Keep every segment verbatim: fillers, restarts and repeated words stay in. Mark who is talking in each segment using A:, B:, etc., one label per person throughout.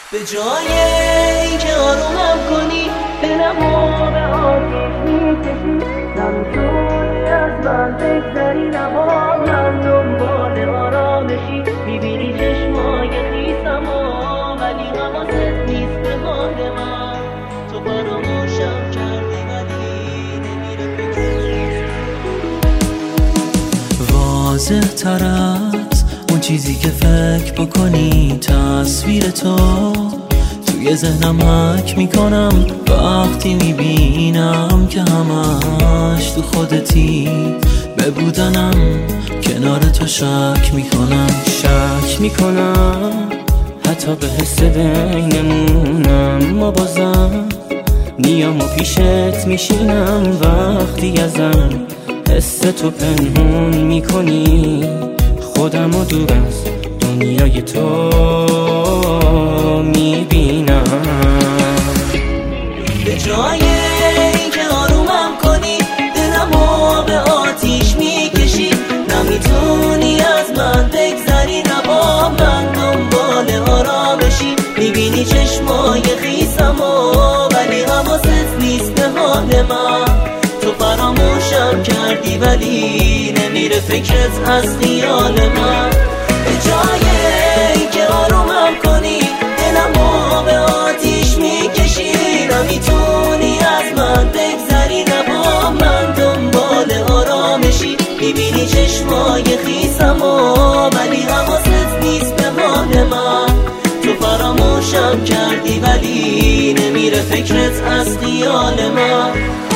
A: به جای اینکه آرومم کنی دلمو به آتیش میکشی، نمیتونی از من بگذری، نبا من دنبال آرامشی. میبینی چشمای خیسمو ولی حواست نیست به حال من. تو فراموشم کردی ولی نمیره فکر. واضح تر از اون چیزی که فکر بکنی تصویر تو توی ذهنم حک میکنم وقتی میبینم که همش تو خودتی. به بودنم کنار تو شک میکنم
B: شک میکنم حتی به حس بینمونم، ما بازم میام و پیشت میشینم وقتی ازم حس تو پنهون میکنی. خودم و دور از دنیای تو میبینم.
A: به جای اینکه آرومم کنی دلمو به آتیش میکشی، نمیتونی از من بگذری، نبا من دنبال آرامشی. میبینی چشمای خیسمو ولی حواست نیست به حال من. تو فراموشم کردی ولی نمیره فکرت از خیال من. به جای اینکه آرومم کنی دلمو به آتیش میکشی، نمیتونی از من بگذری، نبا من دنبال آرامشی. میبینی چشمای خیسمو ولی حواست نیست به حال من. تو فراموشم کردی ولی نمیره فکرت از خیال من.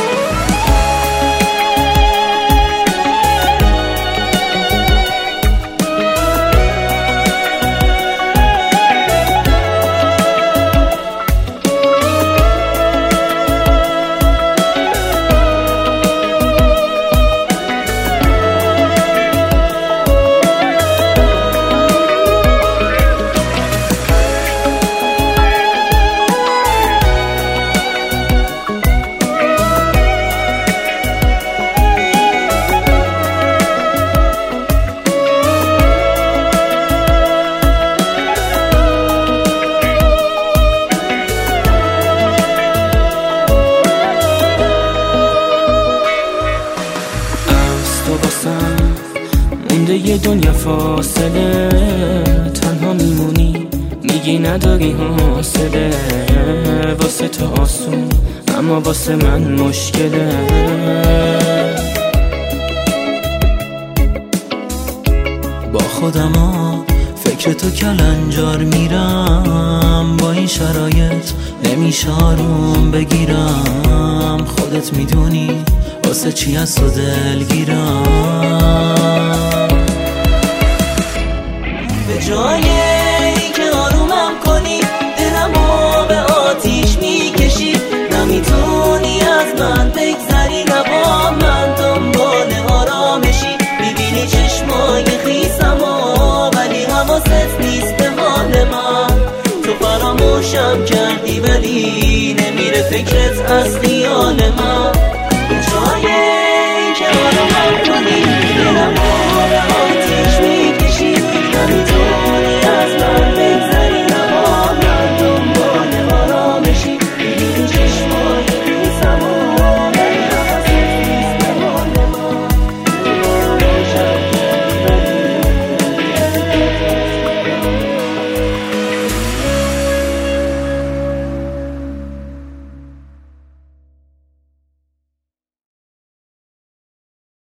B: مونده یه دنیا فاصله، تنها میمونی میگی نداری حوصله. واسه تو آسون اما واسه من مشکله.
A: با خودم ها فکر تو کلنجار میرم، با این شرایط نمیشه آروم بگیرم. خودت میدونی واسه چی از تو دلگیرم. به جای اینکه آرومم کنی دلمو به آتیش میکشی، نمیتونی از من بگذری، نبا من دنبال آرامشی. میبینی چشمای خیسمو ولی حواست نیست به حال من. تو فراموشم کردی ولی نمیره فکرت از خیال من. به جای اینکه آرومم کنی دلمو به